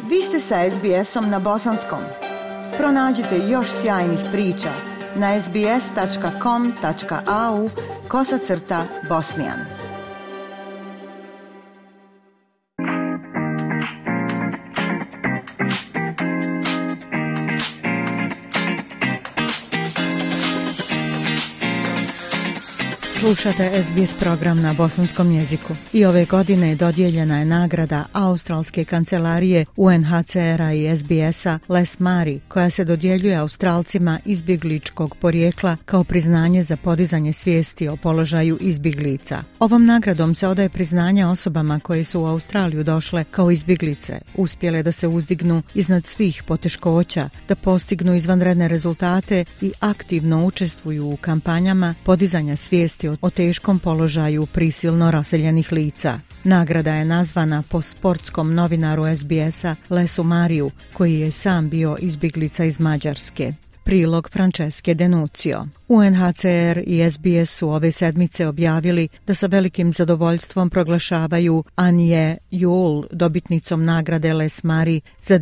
Vi ste sa SBS-om na bosanskom. Pronađite još sjajnih priča na sbs.com.au/bosnian. Slušate SBS program na bosanskom jeziku. I ove godine dodijeljena je nagrada Australske kancelarije UNHCR-a i SBS-a Les Mari, koja se dodjeljuje Australcima izbjegličkog porijekla kao priznanje za podizanje svijesti o položaju izbjeglica. Ovom nagradom se odaje priznanje osobama koje su u Australiju došle kao izbjeglice, uspjele da se uzdignu iznad svih poteškoća, da postignu izvanredne rezultate i aktivno učestvuju u kampanjama podizanja svijesti o teškom položaju prisilno raseljenih lica. Nagrada je nazvana po sportskom novinaru SBS-a Lesu Mariju, koji je sam bio izbjeglica iz Mađarske. Prilog Franceske Denucio. UNHCR i SBS su ove sedmice objavili da sa velikim zadovoljstvom proglašavaju Anje Jul dobitnicom nagrade Les Mari za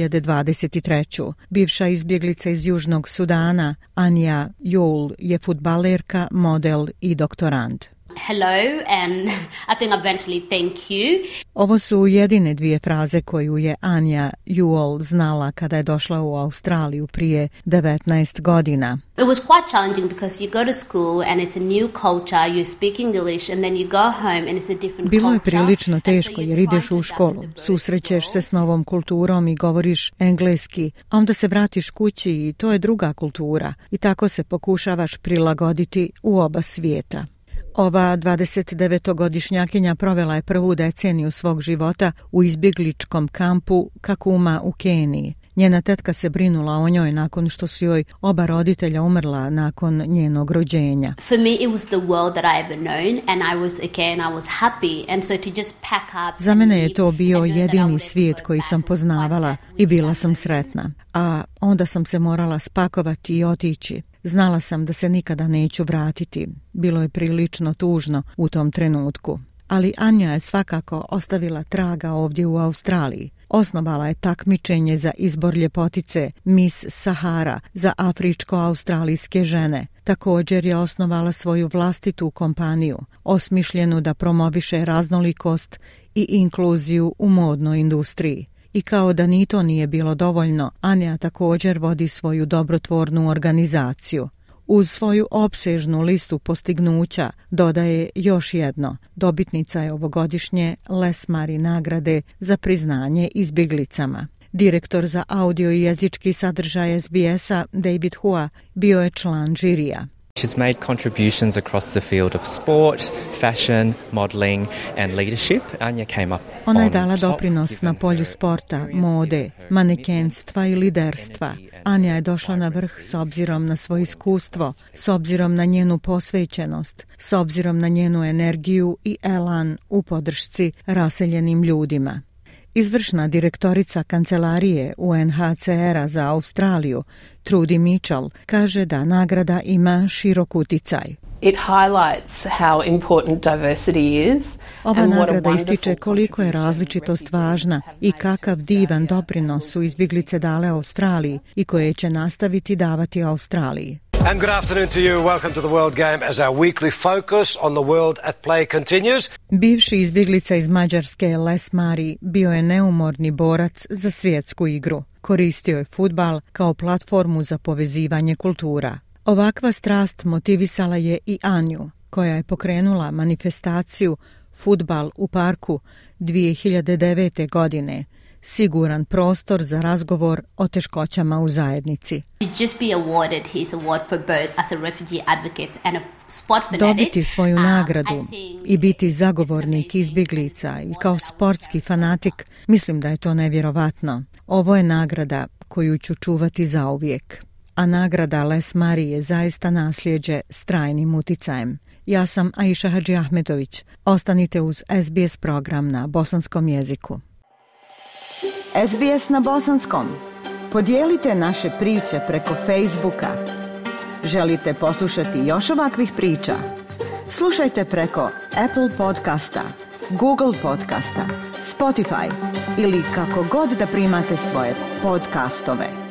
2023. Bivša izbjeglica iz Južnog Sudana, Anja Jul je fudbalerka, model i doktorand. Hello and I think eventually thank you. Ovo su jedine dvije fraze koju je Anja Jul znala kada je došla u Australiju prije 19 godina. It was quite challenging because you go to school and it's a new culture, you speak English and then you go home and it's a different culture. Bilo je prilično teško jer ideš u školu, susrećeš se s novom kulturom i govoriš engleski, a onda se vratiš kući i to je druga kultura i tako se pokušavaš prilagoditi u oba svijeta. Ova 29-godišnjakinja provela je prvu deceniju svog života u izbjegličkom kampu Kakuma u Keniji. Njena tetka se brinula o njoj nakon što su joj oba roditelja umrla nakon njenog rođenja. For me it was the world that I ever known and I was happy and so to just pack up. Za mene je to bio jedini svijet koji sam poznavala i bila sam sretna. A onda sam se morala spakovati i otići. Znala sam da se nikada neću vratiti. Bilo je prilično tužno u tom trenutku. Ali Anja je svakako ostavila traga ovdje u Australiji. Osnovala je takmičenje za izbor ljepotice Miss Sahara za afričko-australijske žene. Također je osnovala svoju vlastitu kompaniju, osmišljenu da promoviše raznolikost i inkluziju u modnoj industriji. I kao da ni to nije bilo dovoljno, Anja također vodi svoju dobrotvornu organizaciju. Uz svoju opsežnu listu postignuća dodaje još jedno. Dobitnica je ovogodišnje Les Mari nagrade za priznanje izbjeglicama. Direktor za audio i jezički sadržaj SBS-a David Hua bio je član žirija. She's made contributions across the field of sport, fashion, modeling and leadership. Anja came up. Ona je dala doprinos na polju sporta, mode, manekenstva i liderstva. Anja je došla na vrh s obzirom na svoje iskustvo, s obzirom na njenu posvećenost, s obzirom na njenu energiju i elan u podršci raseljenim ljudima. Izvršna direktorica kancelarije UNHCR-a za Australiju, Trudy Mitchell, kaže da nagrada ima širok uticaj. It highlights how important diversity is. Ova nagrada ističe koliko je različitost važna i kakav divan doprinos su izbjeglice dale Australiji i koje će nastaviti davati Australiji. And good afternoon to you. Welcome to the World Game as our weekly focus on the world at play continues. Bivši izbjeglica iz Mađarske Les Mari bio je neumorni borac za svjetsku igru. Koristio je fudbal kao platformu za povezivanje kultura. Ovakva strast motivisala je i Anju, koja je pokrenula manifestaciju Fudbal u parku 2009. godine, siguran prostor za razgovor o teškoćama u zajednici. Dobiti svoju nagradu i biti zagovornik izbjeglica i kao sportski fanatik, mislim da je to nevjerovatno. Ovo je nagrada koju ću čuvati zauvijek. A nagrada Les Mari je zaista nasljeđe s trajnim uticajem. Ja sam Aisha Hadži Ahmetović. Ostanite uz SBS program na bosanskom jeziku. SBS na bosanskom. Podijelite naše priče preko Facebooka. Želite poslušati još ovakvih priča? Slušajte preko Apple podcasta, Google podcasta, Spotify ili kako god da primate svoje podcastove.